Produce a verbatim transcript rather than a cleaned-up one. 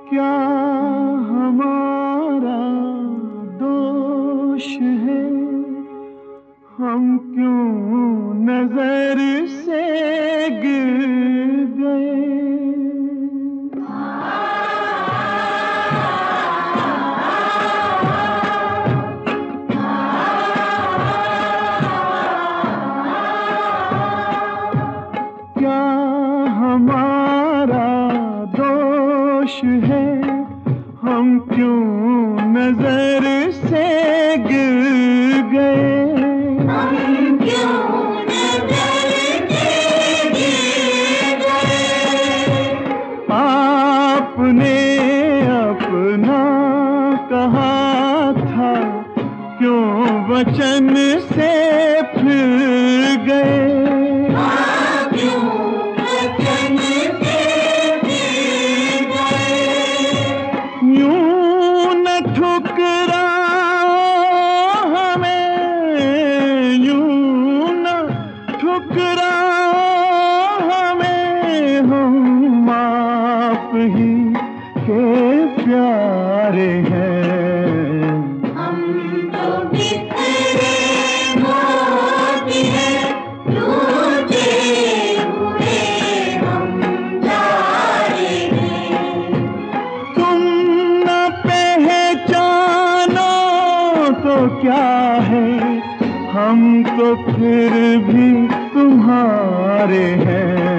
क्या हमारा दोष है, हम क्यों नजर से गिर गए। क्या हमारा दोष है, हम क्यों नजर से गिर गए। हम क्यों नजर से गिर गए। आपने अपना कहा था, क्यों वचन से फिर गए। ही के प्यारे हैं हम, तो बिखरे मोती हैं, टूटे हुए हम तारे हैं। तुम न पहचानो तो क्या है, हम तो फिर भी तुम्हारे हैं।